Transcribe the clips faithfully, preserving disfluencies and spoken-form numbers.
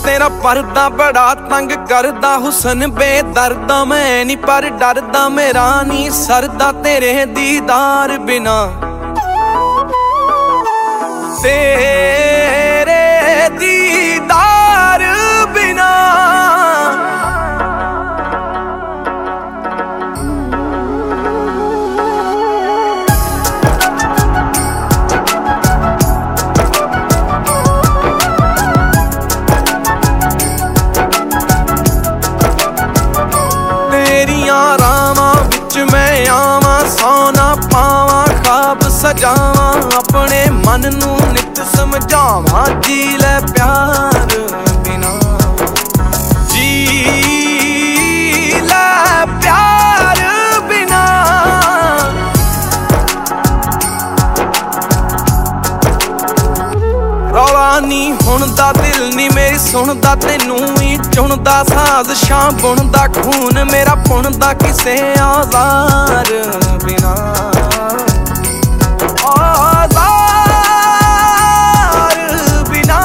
तेरा पर्दा बड़ा तंग करदा, हुसन बेदर्दा मैं नी पर डरदा, मेरा नी सरदा तेरे दीदार बिना, तेरे दीदार बिना। तेरियां रावां विच मैं आवां, सौना पावां ख्वाब सजावां, अपने मन नू नित समझावां, जी ले प्यार बिना, जी ले प्यार बिना। रौला नी हुणदा दिल नी मेरी सुणदा, तेनू ही चुणदा साज़िशां बुणदा, खून मेरा पुणदा किसे औज़ार बिना, औज़ार बिना।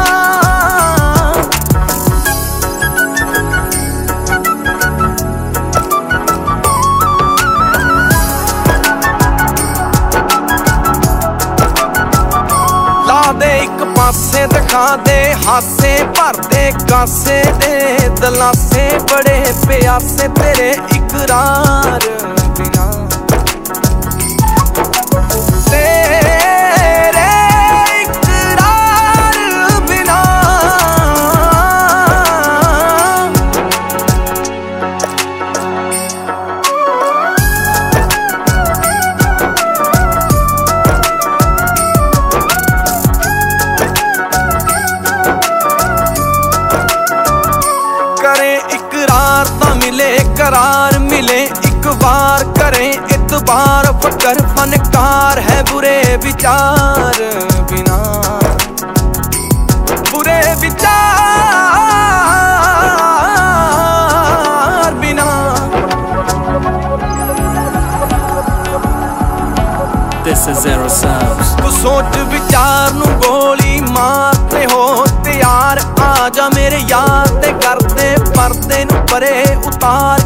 ला दे एक पासे दिखा दे हासे, भर दे कासे दे दलासे, बड़े प्यासे तेरे इकरार बिना, तेरे इकरार बिना। करें इकरार ता मिले करार, मिले एक बार करें इतबार, फकर फनकार है बुरे विचार बिना, बुरे विचार बिना। This is Zero Sounds. तू सोच विचार नू गोली मारते हो तैयार, आजा मेरे यार ते करते पर्दे नू परे उतार,